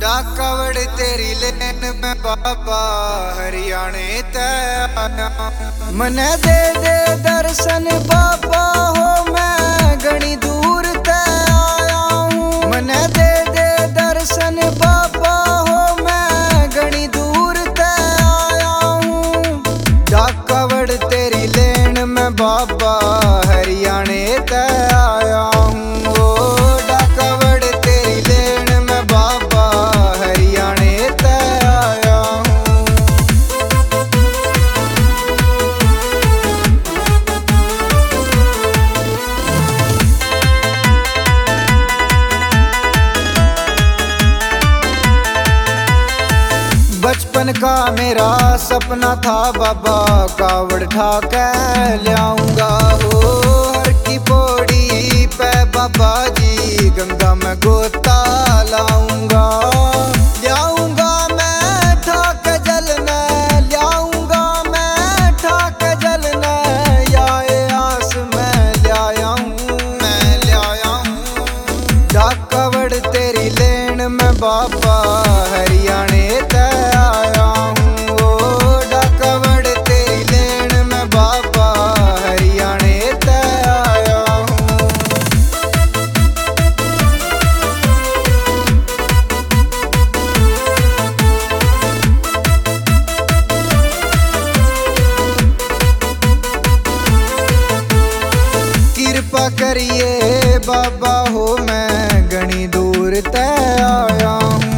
डाकावड़ तेरी लेन में बाबा हरियाणे ते आया। मने दे दे दर्शन बाबा हो मैं घनी दूर ते आया हूँ। मने दे दे दर्शन बाबा हो मैं घनी दूर ते आया हूँ। डाकावड़ तेरी लेन में बाबा हरियाणे ते आया हूँ। बचपन का मेरा सपना था बाबा कावड़ ठाके ल्याऊंगा हो। हर की पौड़ी पे बाबा जी गंगा में गोता लाऊंगा। ल्याऊंगा मैं ठाक जल में, ल्याऊंगा मैं ठाक जल में। याए आस में ल्याया हूँ, मैं ल्याया हूँ। डाकावड़ तेरी लेन में बाबा हरियाणे ते आया हूँ। ओ डाकावड़ तेरी लेन में बाबा हरियाणे ते आया हूँ। कृपा करिए बाबा हो मैं घनी दूर ते आया हूँ।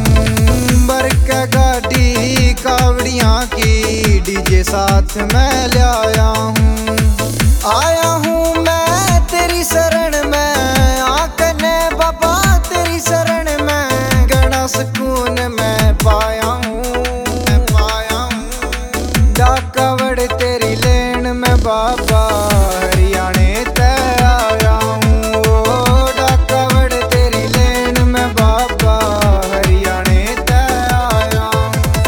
गाड़ी कावड़ियाँ की डीजे साथ मैं लाया हूँ। आया हूँ मैं तेरी शरण में, आकने बाबा तेरी शरण में। घना सुकून मैं पाया हूँ, मैं पाया हूँ। डाकावड़ तेरी लेन में बाबा हरियाणे ते आया हूँ। ओ डाकावड़ तेरी लेन में बाबा हरियाणे ते आया हूँ।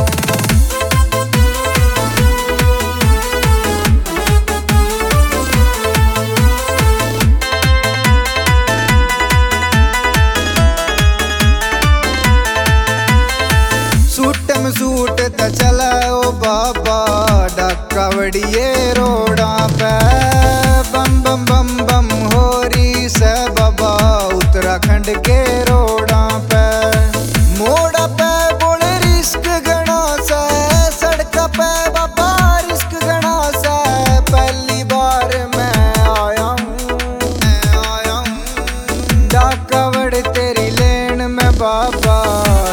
सूट त चला ओ बाबा डाकावड़िए रोड़ा पे। बम बम बम बम हो रही से बाबा उत्तराखंड के रोड़ा पे। मोड़ा पे बोल रिस्क घना से, सड़क पे बाबा रिस्क घना से। पहली बार मैं आया हूँ, मैं आया हूँ। डाकावड़ तेरी लेन में बाबा